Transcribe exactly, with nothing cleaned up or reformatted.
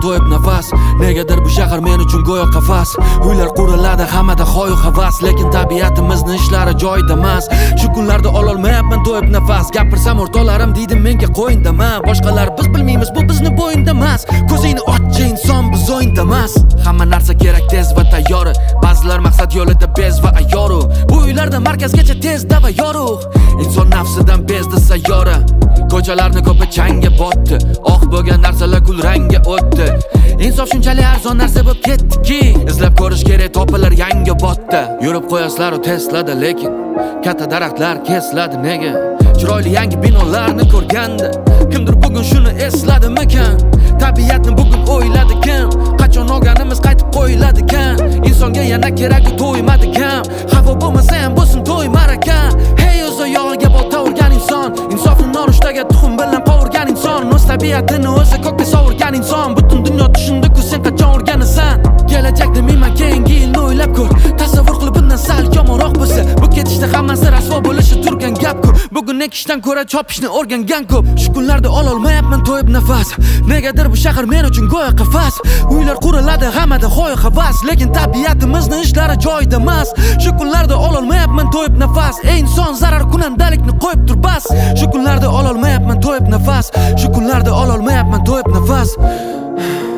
to'yib nafas. Negadir bu shahar men uchun go'yo qafas. Uylar quriladi hammada xoyu havas, lekin tabiatimizning ishlari joyida emas. Shu kunlarda ololmayapman to'yib nafas. Gapirsam o'rtoqlarim deydi menga qo'yindama. Boshqalar biz bilmaymiz, bu bizni bo'yinda emas. Ko'zingni ochchi inson biz o'yinda emas. Hamma narsa kerak tez va tayyor. Ba'zilar maqsad yo'lida bez va ayyoru. Bu uylarda markazgacha tezda va yorug'. Inson nafsidan bezdi sayyora. Ko'chalarni ko'pi changga botdi. Oq bo'lgan narsalar kul rangga o'tdi. Insof shunchalik arzon narsa bo'lib ketdiki, izlab ko'rish kerak topilar yangi botda. Yurib qo'yasizlar u Teslada, lekin katta daraxtlar kesiladi nega? Chiroyli yangi binolarni ko'rganda kimdir bugun shuni esladimikan? Tabiatni bugun o'yladi kim? Qachon olganimiz qaytib qo'yiladikan? Insonga yana keragi to'ymadikan. Xafa bo'lmasa ham bo'lsin to'y maraka. Hey o'zi yog'iga bolta urgan inson, insofni nonushtaga tuxum bilan qovurgan inson, o'z tabiatini o'zi ko'kka sovurgan inson. Butun dunyo tushundi-ku sen qachon o'rganasan? Kelajakni menman keyingi yilni o'ylab ko'r. Tasavvur qilib bundan sal yomonroq bo'lsa, bu ketishda hammasi rasvo bo'lishi turgan gap-ku. Bugun ekishdan ko'ra chopishni o'rgangan ko'p. Shu kunlarda ololmayapman to'yib nafas. Negadir bu shahar men uchun go'yo qafas. Uylar quriladi hammada xoyu havas, lekin tabiatimizning ishlari joyida emas. Shu kunlarda ololmayapman to'yib nafas. Ey inson zarar kunandalikni qo'yib tur bas. Shu kunlarda ololmayapman to'yib nafas. Shu kunlarda ololmayapman to'yib nafas.